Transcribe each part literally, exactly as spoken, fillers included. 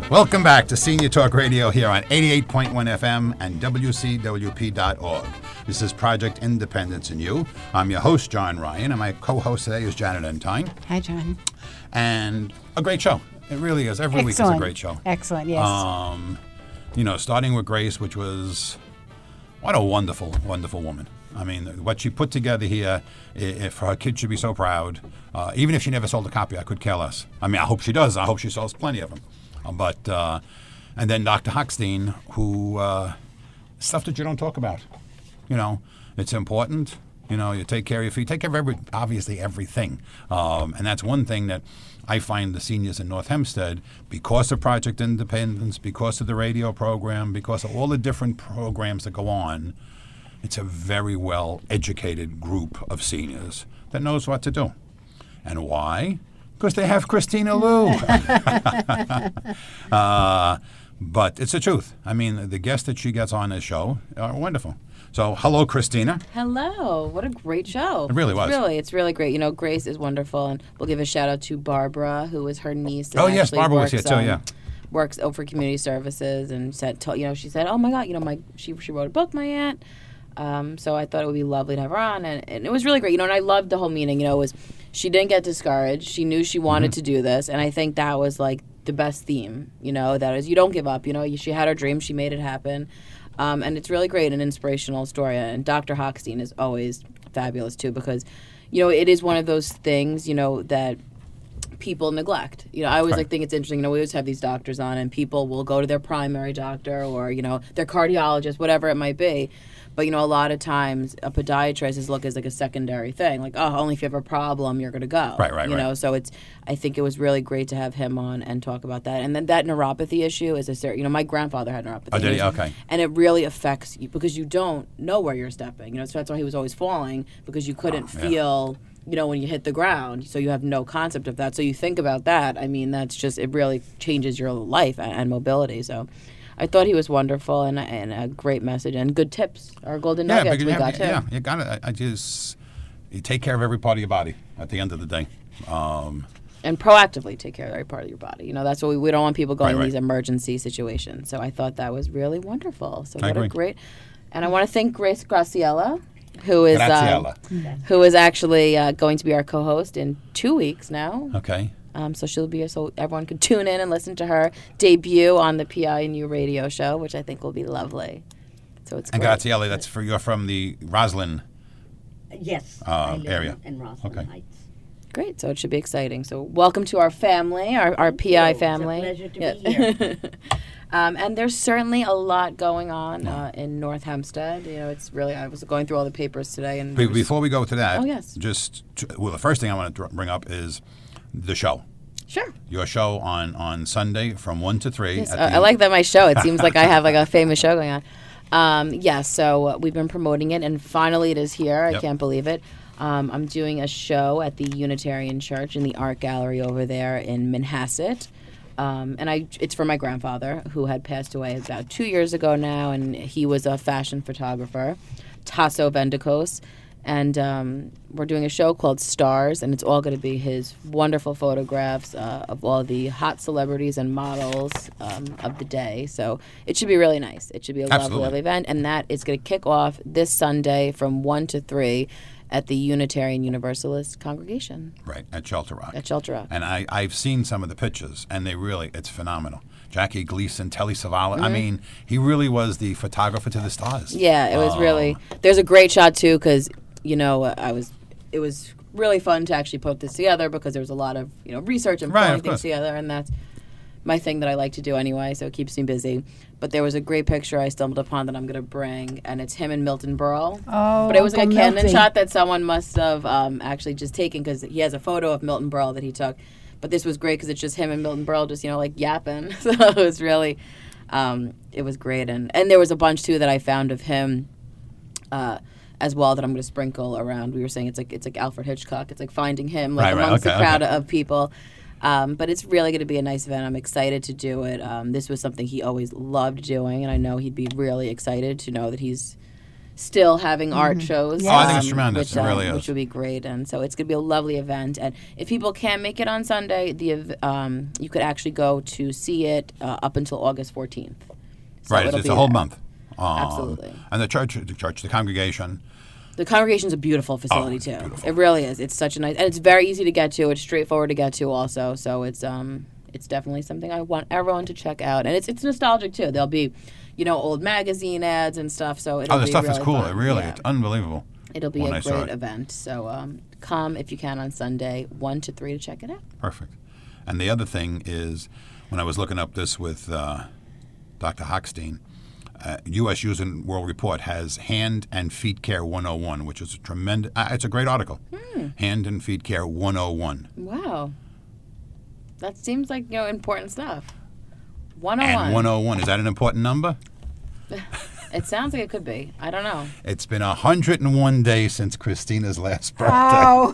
Welcome back to Senior Talk Radio here on eighty-eight point one F M and W C W P dot org. This is Project Independence in You. I'm your host, John Ryan, and my co-host today is Janet Entine. Hi, John. And a great show. It really is. Every Excellent. week is a great show. Excellent, yes. Um, you know, starting with Grace, which was, what a wonderful, wonderful woman. I mean, what she put together here, if her kid should be so proud, uh, even if she never sold a copy, I could care less. I mean, I hope she does. I hope she sells plenty of them. Uh, but, uh, and then Doctor Hochstein, who, uh, stuff that you don't talk about. You know, it's important. You know, you take care of your feet, take care of every, obviously everything. Um, and that's one thing that I find the seniors in North Hempstead, because of Project Independence, because of the radio program, because of all the different programs that go on, it's a very well-educated group of seniors that knows what to do. And why? Because they have Christina Liu. uh, but it's the truth. I mean, the guests that she gets on this show are wonderful. So, hello, Christina. Hello. What a great show. It really was. It's really, it's really great. You know, Grace is wonderful, and we'll give a shout out to Barbara, who is her niece. Oh, yes, Barbara was here, too, um, yeah. Works over Community Services, and said, told, you know, she said, oh, my God, you know, my she, she wrote a book, my aunt. Um, so I thought it would be lovely to have her on, and, and it was really great. You know, and I loved the whole meeting. You know, it was she didn't get discouraged. She knew she wanted mm-hmm. to do this, and I think that was like the best theme. You know, that is you don't give up. You know, she had her dream, she made it happen, um, and it's really great, an inspirational story. And Doctor Hochstein is always fabulous too, because you know it is one of those things you know that people neglect. You know, I always right. like think it's interesting. You know, we always have these doctors on, and people will go to their primary doctor or you know their cardiologist, whatever it might be. But, you know, a lot of times a podiatrist is looked as like a secondary thing. Like, oh, only if you have a problem, you're going to go. Right, right, You right. know, so it's, I think it was really great to have him on and talk about that. And then that neuropathy issue is a certain, you know, my grandfather had neuropathy. Oh, did he? Okay. And it really affects you because you don't know where you're stepping. You know, so that's why he was always falling because you couldn't oh, yeah. feel, you know, when you hit the ground. So you have no concept of that. So you think about that. I mean, that's just, it really changes your life and, and mobility. So I thought he was wonderful and, and a great message and good tips. Our golden yeah, nuggets we yeah, got too. Yeah, you got it. I just you take care of every part of your body at the end of the day, um, and proactively take care of every part of your body. You know, that's what we, we don't want people going right, in right. these emergency situations. So I thought that was really wonderful. So I what agree. a great, and I want to thank Grace Graciela, who is Graciela. Um, who is actually uh, going to be our co-host in two weeks now. Okay. Um, so she'll be so everyone can tune in and listen to her debut on the P I N U radio show, which I think will be lovely. So it's and great. Graciela, that's for you're from the Roslyn Yes, uh, I live area. in Roslyn Okay. Heights. Great, so it should be exciting. So welcome to our family, our, our P I you. It's a family. pleasure to Yeah. be here. um, and there's certainly a lot going on uh, in North Hempstead. You know, it's really, I was going through all the papers today. and Be- there was- Before we go to that, Oh, yes. just to, well, the first thing I want to bring up is the show. Sure. Your show on, on Sunday from one to three. Yes, at uh, the- I like that my show. It seems like I have like a famous show going on. Um, yes, yeah, so uh, we've been promoting it, and finally it is here. I Yep. can't believe it. Um, I'm doing a show at the Unitarian Church in the Art Gallery over there in Manhasset. Um, and I, it's for my grandfather, who had passed away about two years ago now, and he was a fashion photographer, Tasso Vendicos. And um, we're doing a show called Stars, and it's all going to be his wonderful photographs uh, of all the hot celebrities and models um, of the day. So it should be really nice. It should be a Absolutely. lovely, lovely event. And that is going to kick off this Sunday from one to three at the Unitarian Universalist Congregation. Right, at Shelter Rock. At Shelter Rock. And I, I've seen some of the pictures, and they really, it's phenomenal. Jackie Gleason, Telly Savalas. Mm-hmm. I mean, he really was the photographer to the stars. Yeah, it was Um, really. There's a great shot too, because you know I was. It was really fun to actually put this together because there was a lot of you know research and Right, pulling of things course. together, and that's my thing that I like to do anyway. So it keeps me busy. But there was a great picture I stumbled upon that I'm going to bring, and it's him and Milton Berle. Oh, But it was like a Uncle Canon Milty. shot that someone must have um, actually just taken because he has a photo of Milton Berle that he took. But this was great because it's just him and Milton Berle just, you know, like yapping. So it was really, um, it was great. And, and there was a bunch, too, that I found of him uh, as well that I'm going to sprinkle around. We were saying it's like it's like Alfred Hitchcock. It's like finding him like Right, right, amongst okay, the crowd okay. of people. Um, but it's really going to be a nice event. I'm excited to do it. Um, this was something he always loved doing, and I know he'd be really excited to know that he's still having art shows. Yeah. Oh, I think it's tremendous. Which, It um, really is. Which would be great. And so it's going to be a lovely event. And if people can't make it on Sunday, the ev- um, you could actually go to see it uh, up until August fourteenth. So right, it's, it'll it's be a whole there. month. Um, Absolutely. And the church, the church, the congregation. The congregation's a beautiful facility it's too. beautiful. It really is. It's such a nice, and it's very easy to get to. It's straightforward to get to also. So it's um it's definitely something I want everyone to check out. And it's it's nostalgic too. There'll be, you know, old magazine ads and stuff. So it'll Oh, the be stuff really is cool. fun. It really, Yeah. it's unbelievable. It'll be when a I saw great it. event. So um, come if you can on Sunday, one to three to check it out. Perfect. And the other thing is, when I was looking up this with uh, Doctor Hochstein, uh, U S News and World Report has Hand and Feet Care one oh one, which is a tremendous, uh, it's a great article. Hmm. Hand and Feet Care one oh one. Wow, that seems like you know important stuff. one oh one. And one oh one, is that an important number? It sounds like it could be. I don't know. It's been one hundred one days since Christina's last birthday. Oh,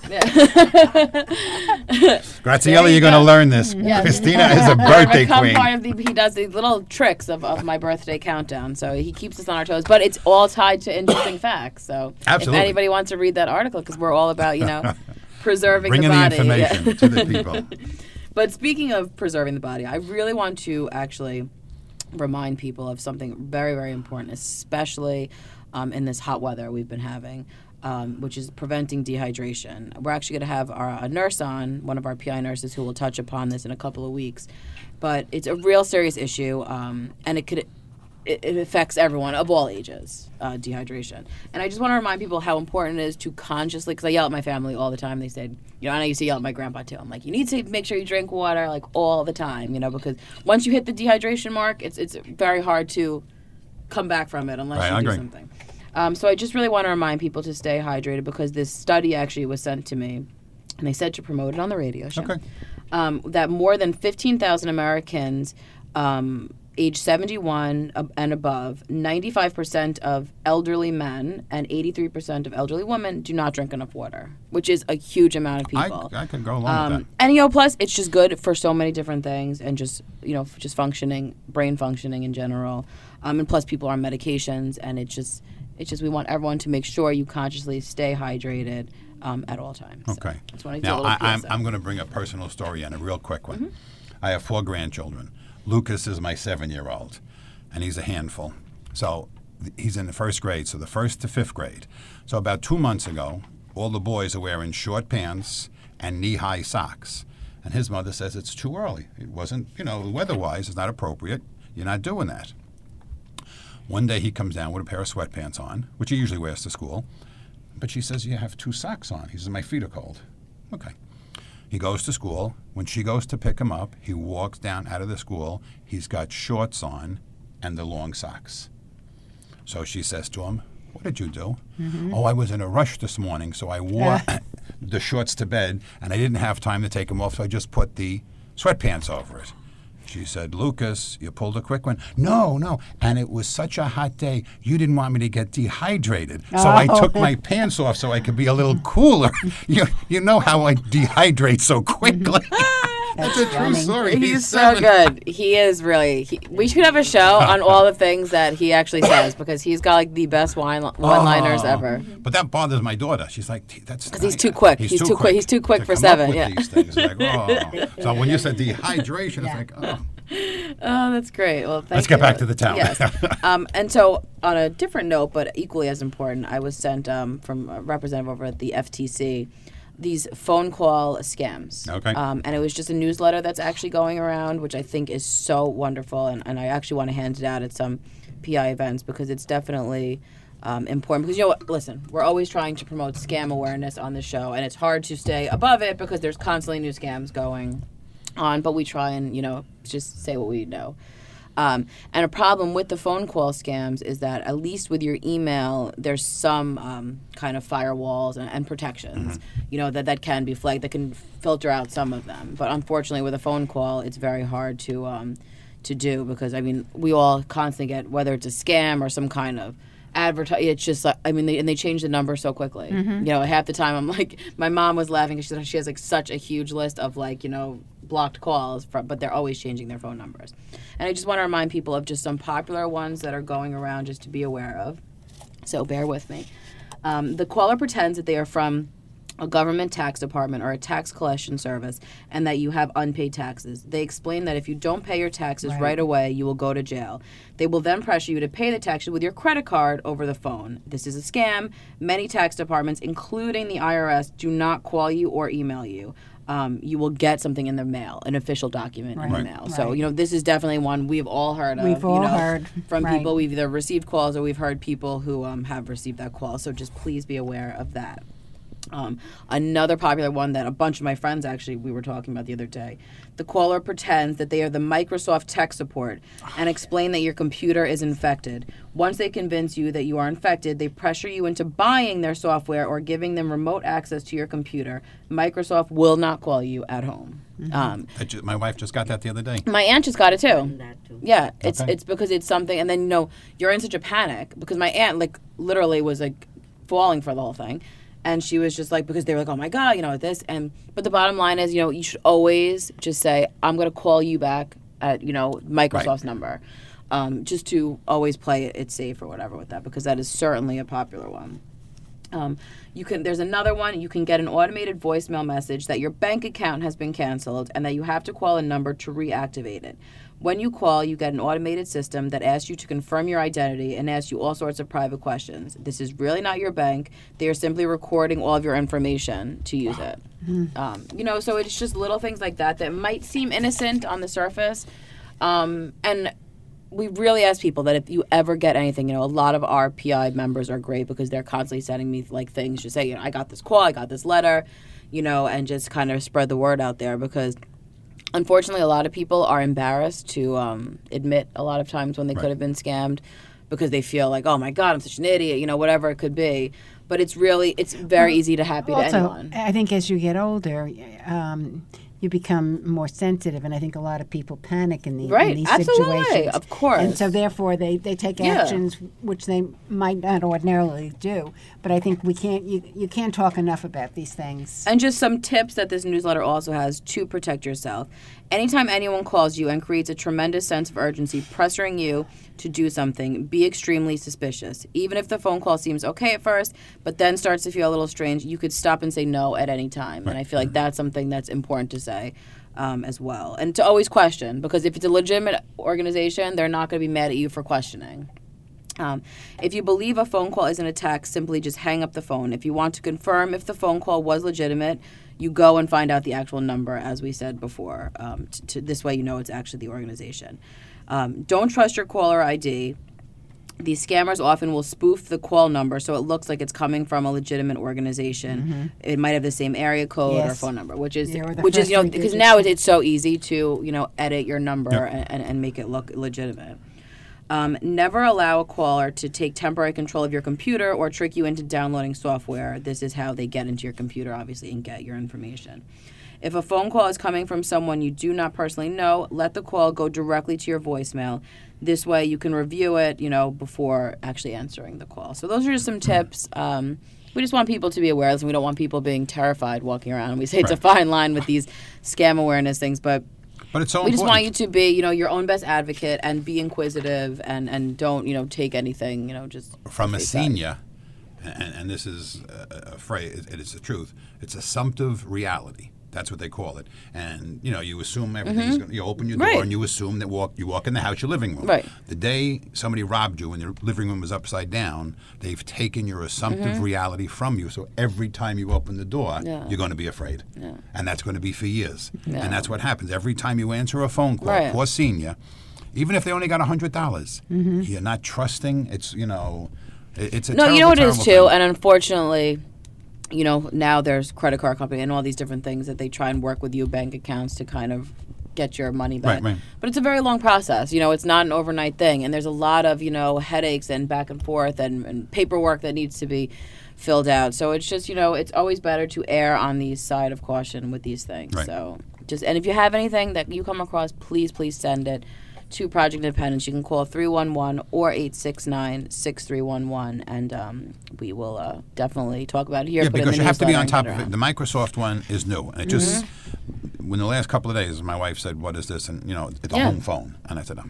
Graziella, you you're going to go. learn this. Yes. Christina is a I've birthday become queen. part of the, he does these little tricks of, of my birthday countdown, so he keeps us on our toes. But it's all tied to interesting facts. So Absolutely. if anybody wants to read that article, because we're all about you know preserving Bringing the the body. information Yeah. to the people. But speaking of preserving the body, I really want to actually remind people of something very, very important, especially um, in this hot weather we've been having, um, which is preventing dehydration. We're actually going to have our, a nurse on, one of our P I nurses, who will touch upon this in a couple of weeks. But it's a real serious issue, um, and it could it, it affects everyone of all ages, uh, dehydration. And I just want to remind people how important it is to consciously, because I yell at my family all the time. They said, you know, and I used to yell at my grandpa too. I'm like, you need to make sure you drink water like all the time, you know, because once you hit the dehydration mark, it's it's very hard to come back from it unless Right, I you do agree. something. Um, so I just really want to remind people to stay hydrated because this study actually was sent to me, and they said to promote it on the radio show. Okay. Um, that more than fifteen thousand Americans um, age seventy-one ab- and above, ninety-five percent of elderly men and eighty-three percent of elderly women do not drink enough water, which is a huge amount of I, people. I could go along Um, with that. and you know, plus it's just good for so many different things, and just you know, f- just functioning, brain functioning in general. Um, and plus, people are on medications, and it's just, it's just we want everyone to make sure you consciously stay hydrated um, at all times. So, Okay. just wanted to do a Now, little I, I'm, P S A. I'm going to bring a personal story in, a real quick one. Mm-hmm. I have four grandchildren. Lucas is my seven-year-old, and he's a handful. So th- he's in the first grade, so the first to fifth grade. So about two months ago, all the boys are wearing short pants and knee-high socks. And his mother says it's too early. It wasn't, you know, weather-wise, it's not appropriate. You're not doing that. One day he comes down with a pair of sweatpants on, which he usually wears to school. But she says, you have two socks on. He says, my feet are cold. Okay. He goes to school. When she goes to pick him up, he walks down out of the school. He's got shorts on and the long socks. So she says to him, what did you do? Mm-hmm. Oh, I was in a rush this morning, so I wore the shorts to bed, and I didn't have time to take them off, so I just put the sweatpants over it. She said, Lucas, you pulled a quick one. No, no. And it was such a hot day, you didn't want me to get dehydrated. So I Oh. took my pants off so I could be a little cooler. you, you know how I dehydrate so quickly. That's a true funny. story. He's so seven. good. He is really. He, we should have a show on all the things that he actually says because he's got like the best wine, one-liners Oh. ever. But that bothers my daughter. She's like, that's Because he's too quick. He's too quick. He's too quick to for come up seven, with yeah. these things. Like, oh. So when you said dehydration, it's like, oh. Oh, that's great. Well, thank Let's get you. back to the town. Yes. um, and so, on a different note, but equally as important, I was sent um, from a representative over at the F T C these phone call scams. Okay. Um, and it was just a newsletter that's actually going around, which I think is so wonderful. And, and I actually want to hand it out at some P I events because it's definitely um, important. Because, you know what? Listen, we're always trying to promote scam awareness on the show, and it's hard to stay above it because there's constantly new scams going on, but we try and, you know, just say what we know. Um, and a problem with the phone call scams is that at least with your email, there's some um, kind of firewalls and, and protections, Mm-hmm. you know, that, that can be flagged, that can filter out some of them. But unfortunately, with a phone call, it's very hard to um, to do because, I mean, we all constantly get, whether it's a scam or some kind of advertise. It's just like, I mean, they, and they change the number so quickly. You know, half the time I'm like, my mom was laughing because she said she has like such a huge list of like, you know, blocked calls, from, but they're always changing their phone numbers. And I just want to remind people of just some popular ones that are going around just to be aware of. So bear with me. Um, the caller pretends that they are from a government tax department or a tax collection service and that you have unpaid taxes. They explain that if you don't pay your taxes right. right away, you will go to jail. They will then pressure you to pay the taxes with your credit card over the phone. This is a scam. Many tax departments, including the I R S, do not call you or email you. Um, you will get something in the mail, an official document right. in the Right. mail. Right. So, you know, this is definitely one we've all heard of. We've all you know, heard. From right. people. We've either received calls or we've heard people who um, have received that call. So just please be aware of that. Um, another popular one that a bunch of my friends actually we were talking about the other day. The caller pretends that they are the Microsoft tech support and explain that your computer is infected. Once they convince you that you are infected, they pressure you into buying their software or giving them remote access to your computer. Microsoft will not call you at home. Mm-hmm. Um, I ju- my wife just got that the other day. my aunt just got it too. That too. Yeah, it's Okay. it's because it's something, and then you know you're in such a panic because my aunt like literally was like falling for the whole thing. And she was just like, because they were like, oh my God, you know, this. And, but the bottom line is, you know, you should always just say, I'm going to call you back at, you know, Microsoft's Right. number. Um, just to always play it, it safe or whatever with that, because that is certainly a popular one. Um, you can. There's another one. You can get an automated voicemail message that your bank account has been canceled and that you have to call a number to reactivate it. When you call, you get an automated system that asks you to confirm your identity and asks you all sorts of private questions. This is really not your bank. They are simply recording all of your information to use it. Um, you know, so it's just little things like that that might seem innocent on the surface. Um, and we really ask people that if you ever get anything, you know, a lot of our P I members are great because they're constantly sending me like things, just say, you know, I got this call, I got this letter, you know, and just kind of spread the word out there because unfortunately, a lot of people are embarrassed to um, admit a lot of times when they Right. could have been scammed because they feel like, oh my God, I'm such an idiot, you know, whatever it could be. But it's really, it's very easy to happen to Also, anyone. I think as you get older, um, you become more sensitive, and I think a lot of people panic in, the, Right, in these absolutely, situations. of course. And so therefore they, they take Yeah. actions which they might not ordinarily do. But I think we can't you, you can't talk enough about these things. And just some tips that this newsletter also has to protect yourself. Anytime anyone calls you and creates a tremendous sense of urgency, pressuring you to do something, be extremely suspicious. Even if the phone call seems okay at first, but then starts to feel a little strange, you could stop and say no at any time. And I feel like that's something that's important to say um, as well. And to always question, because if it's a legitimate organization, they're not going to be mad at you for questioning. Um, if you believe a phone call is an attack, simply just hang up the phone. If you want to confirm if the phone call was legitimate, you go and find out the actual number, as we said before. Um, t- to, this way you know it's actually the organization. Um, don't trust your caller I D. These scammers often will spoof the call number so it looks like it's coming from a legitimate organization. Mm-hmm. It might have the same area code Yes. or phone number, which is Yeah, or the which is first you know three because digits. now it, it's so easy to you know edit your number Yep. and, and, and make it look legitimate. Um, never allow a caller to take temporary control of your computer or trick you into downloading software. This is how they get into your computer, obviously, and get your information. If a phone call is coming from someone you do not personally know, let the call go directly to your voicemail. This way you can review it, you know, before actually answering the call. So those are just some tips. Um, we just want people to be aware of this, and we don't want people being terrified walking around. We say it's a Right. fine line with these scam awareness things, but But it's so we just want important. you to be, you know, your own best advocate and be inquisitive and, and don't, you know, take anything, you know, just From a face value. senior, and, and this is a, a phrase, it is the truth, it's assumptive reality. That's what they call it. And, you know, you assume everything's going to, you open your door Mm-hmm. Right. and you assume that walk, you walk in the house, your living room. Right. The day somebody robbed you and your living room was upside down, they've taken your assumptive reality from you. So every time you open the door, Mm-hmm. Yeah. you're going to be afraid. Yeah. And that's going to be for years. Yeah. And that's what happens. Every time you answer a phone call, Right. poor senior, even if they only got one hundred dollars, Mm-hmm. you're not trusting. It's, you know, it- it's a No, terrible, you know what it is terrible too, thing. and unfortunately, you know, now there's credit card company and all these different things that they try and work with you, bank accounts, to kind of get your money back. Right, right. But it's a very long process. You know, it's not an overnight thing, and there's a lot of, you know, headaches and back and forth and, and paperwork that needs to be filled out. So it's just, you know, it's always better to err on the side of caution with these things. Right. So just, and if you have anything that you come across, please, please send it to Project Independence. You can call three one one or eight six nine, six three one one, and um, we will uh, definitely talk about it here. Yeah, put it in because the you have to be newsletter on and top get of it. around. The Microsoft one is new, and it just Mm-hmm. when the last couple of days, my wife said, "What is this?" And you know, it's a Yeah. home phone, and I said, um,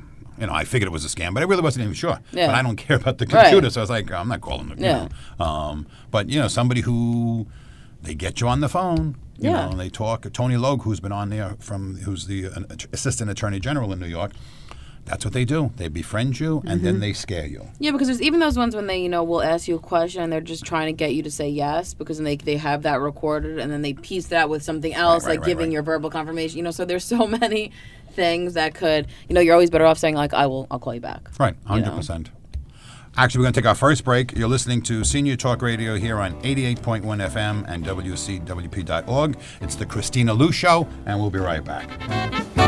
You know, I figured it was a scam, but I really wasn't even sure. Yeah. But I don't care about the Right. computer, so I was like, I'm not calling them. Yeah. You know? um, but, you know, somebody who, they get you on the phone, you Yeah. know, and they talk. Tony Logue, who's been on there, from who's the uh, Assistant Attorney General in New York, that's what they do. They befriend you, and then they scare you. Yeah, because there's even those ones when they, you know, will ask you a question and they're just trying to get you to say yes because then they they have that recorded and then they piece that with something else, right, like right, giving right. your verbal confirmation. You know, so there's so many things that could, you know, you're always better off saying like, I will, I'll call you back. Right, one hundred percent. Actually, we're going to take our first break. You're listening to Senior Talk Radio here on eighty-eight point one F M and W C W P dot org. It's the Christina Lou Show, and we'll be right back.